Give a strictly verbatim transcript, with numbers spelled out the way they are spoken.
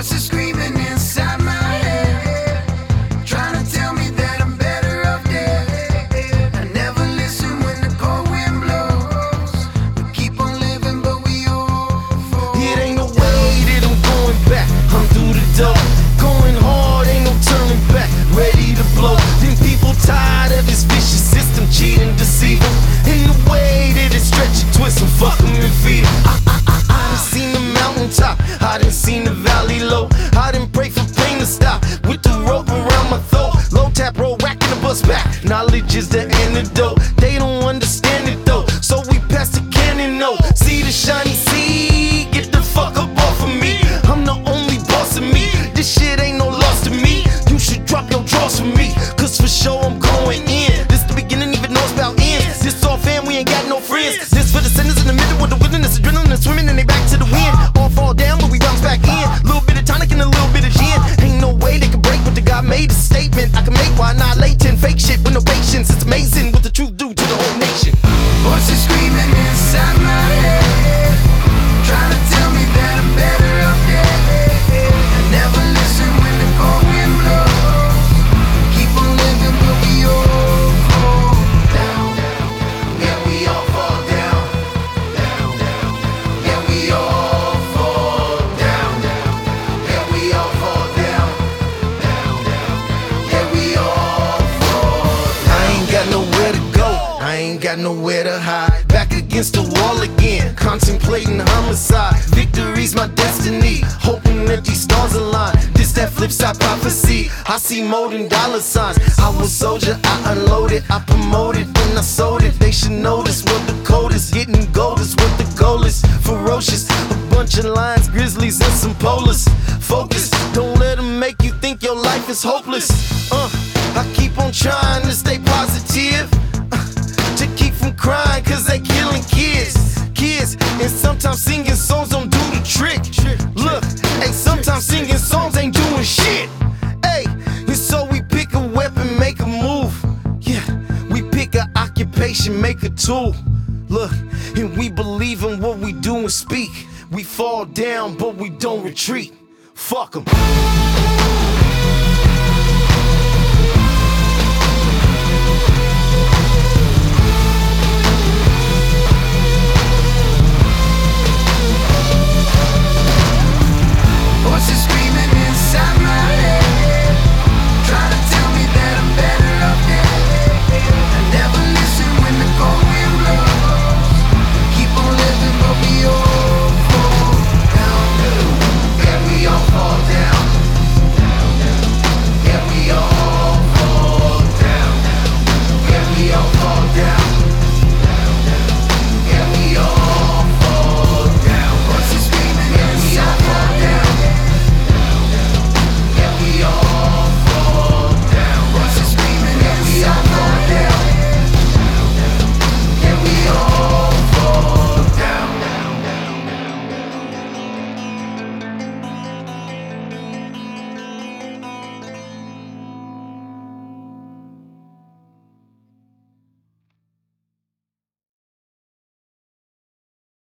Voices screaming inside my head, trying to tell me that I'm better off dead. I never listen when the cold wind blows. We keep on living, but we all fall. It ain't no way that I'm going back. I'm through the door, going hard, ain't no turning back. Ready to blow. Then people tired of this vicious system, cheating, deceiving. In the way that it stretch and twist and fuck 'em and feed 'em. I, I, I, I done seen the mountaintop, I done seen the valley low. I done pray for pain to stop with the rope around my throat. Low tap, roll, racking the bus back. Knowledge is the antidote. They don't understand it though, so we pass the cannon. No, see the shiny sea, get the fuck up off of me. I'm the only boss of me. This shit ain't no loss to me. You should drop your drawers for me, cause for sure I'm going in. This the beginning, even know it's about ends. This all fam, we ain't got no friends. This for the sinners in the middle with the wilderness, adrenaline swimming and they back to the wind. All fall down, but we bounce back in. Little bit of tonic and a little bit of gin. Ain't no way they can break what the God made a statement. I can make why not latent fake shit with no patience. It's amazing what the truth do to the whole nation. Voices screaming inside my head, trying to tell me that I'm better off dead. I never listen when the cold wind blows. Keep on living, but we all fall down. Yeah, we all fall down. Yeah, we all fall down. Yeah, we all fall down. Yeah, we all fall down. I ain't got nowhere to go, I ain't got nowhere to hide. Back against the wall again, contemplating homicide. Victory's my destiny, hoping that these stars align. This that flip side prophecy, I see more than dollar signs. I was soldier, I unloaded, I promoted, then I sold it. They should notice what the code is, getting gold is what the goal is. Ferocious, a bunch of lions, grizzlies, and some polars. Focus, don't let them make you think your life is hopeless. Uh, I keep on trying to stay positive, to keep from crying cause they killing kids. Kids, and sometimes singing songs don't do the trick. Look, hey, sometimes singing songs ain't doing shit. Hey, and so we pick a weapon, make a move. Yeah, we pick a occupation, make a tool. Look, and we believe in what we do and speak. We fall down, but we don't retreat. Fuck 'em.